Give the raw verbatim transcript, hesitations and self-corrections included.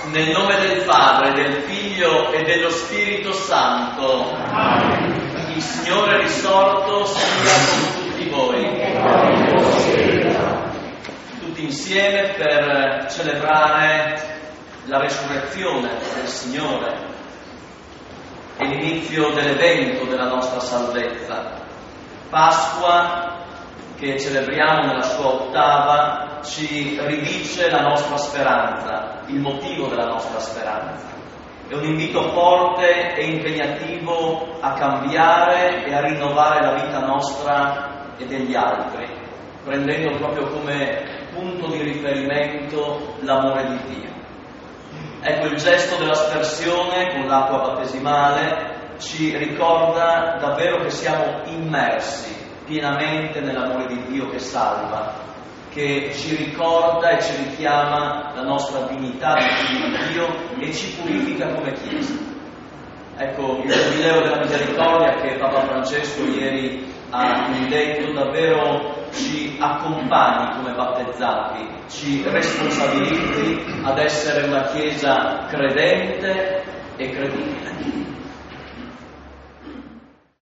Nel nome del Padre, del Figlio e dello Spirito Santo. Amen. Il Signore risorto sia con tutti voi. Tutti insieme per celebrare la resurrezione del Signore e l'inizio dell'evento della nostra salvezza. Pasqua, che celebriamo nella sua ottava, ci ridice la nostra speranza, il motivo della nostra speranza. È un invito forte e impegnativo a cambiare e a rinnovare la vita nostra e degli altri, prendendo proprio come punto di riferimento l'amore di Dio. Ecco, il gesto dell'aspersione con l'acqua battesimale ci ricorda davvero che siamo immersi pienamente nell'amore di Dio che salva, che ci ricorda e ci richiama la nostra dignità di figli di Dio e ci purifica come Chiesa. Ecco, il Giubileo della Misericordia che Papa Francesco ieri ha indetto davvero ci accompagni come battezzati, ci responsabilizzi ad essere una Chiesa credente e credibile.